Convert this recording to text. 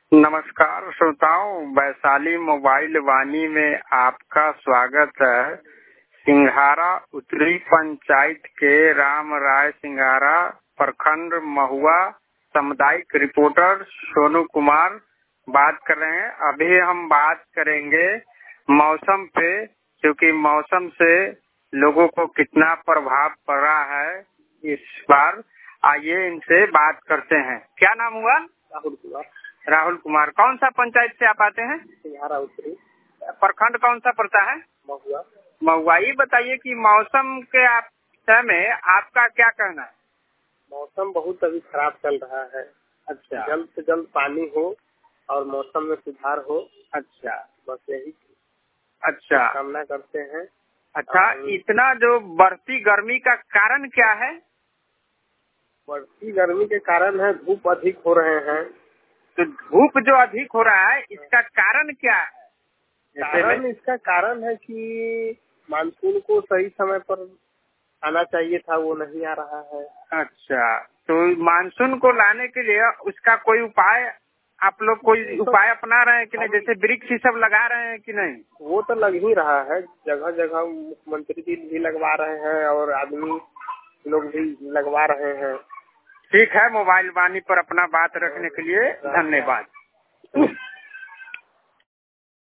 नमस्कार श्रोताओं, वैशाली मोबाइल वाणी में आपका स्वागत है। सिंघारा उत्तरी पंचायत के राम राय सिंघारा प्रखंड महुआ सामुदायिक रिपोर्टर सोनू कुमार बात कर रहे हैं। अभी हम बात करेंगे मौसम पे, क्योंकि मौसम से लोगों को कितना प्रभाव पड़ रहा है इस बार। आइए इनसे बात करते हैं। क्या नाम हुआ? राहुल कुमार। राहुल कुमार, कौन सा पंचायत से आप आते हैं? सिंघारा उत्तरी। प्रखंड कौन सा पड़ता है? महुआ। महुआ। ये बताइए कि मौसम के आप में आपका क्या कहना है? मौसम बहुत अभी खराब चल रहा है। अच्छा, जल्द से जल्द पानी हो और मौसम में सुधार हो। अच्छा, बस यही अच्छा, कामना करते हैं। अच्छा। इतना जो बढ़ती गर्मी का कारण क्या है? बढ़ती गर्मी के कारण है, धूप अधिक हो रहे हैं। तो धूप जो अधिक हो रहा है इसका कारण क्या है? इसका कारण है कि मानसून को सही समय पर आना चाहिए था, वो नहीं आ रहा है। अच्छा, तो मानसून को लाने के लिए उसका कोई उपाय आप लोग कोई उपाय अपना रहे हैं कि नहीं? जैसे वृक्ष सब लगा रहे हैं कि नहीं? वो तो लग ही रहा है, जगह जगह मुख्यमंत्री जी भी लगवा रहे हैं और आदमी लोग भी लगवा रहे हैं। ठीक है, मोबाइल वाणी पर अपना बात रखने के लिए धन्यवाद।